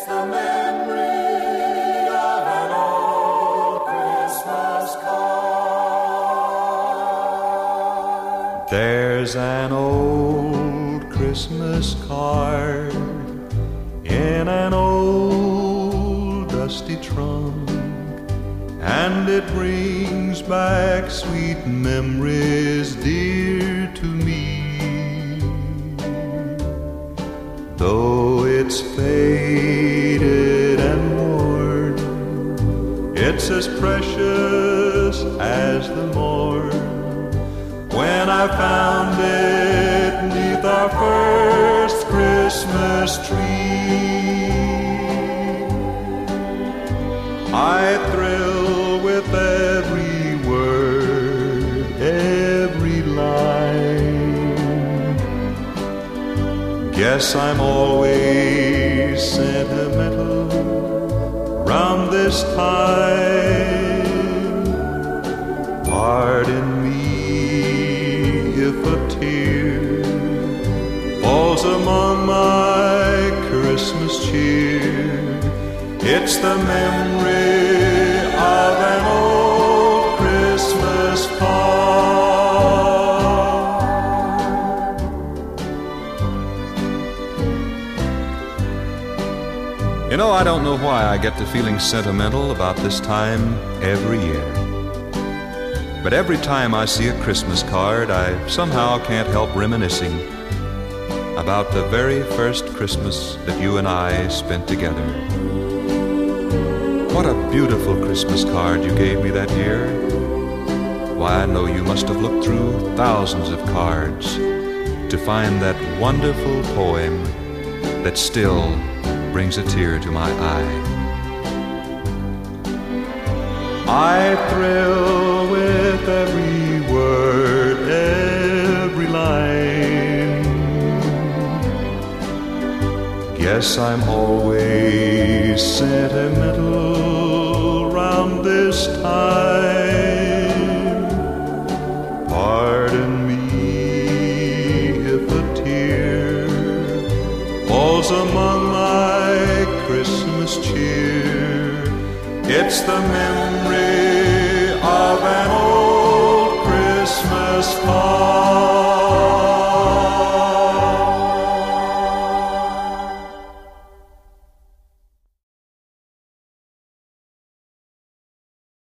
the memory of an old Christmas card. There's an old Christmas card in an old dusty trunk, and it brings back sweet memories dear to me. Though it's faded and worn, it's as precious as the morn when I found it 'neath our first Christmas tree. I thrill with every word, every line. Guess I'm always sentimental round this time. Pardon me if a tear falls among my Christmas cheer. It's the memory of an old Christmas card. You know, I don't know why I get to feeling sentimental about this time every year. But every time I see a Christmas card, I somehow can't help reminiscing about the very first Christmas that you and I spent together. What a beautiful Christmas card you gave me that year. Why, I know you must have looked through thousands of cards to find that wonderful poem that still brings a tear to my eye. I thrill with every word, every line. Guess I'm always sentimental round this time. Pardon me if a tear falls among my Christmas cheer. It's the memory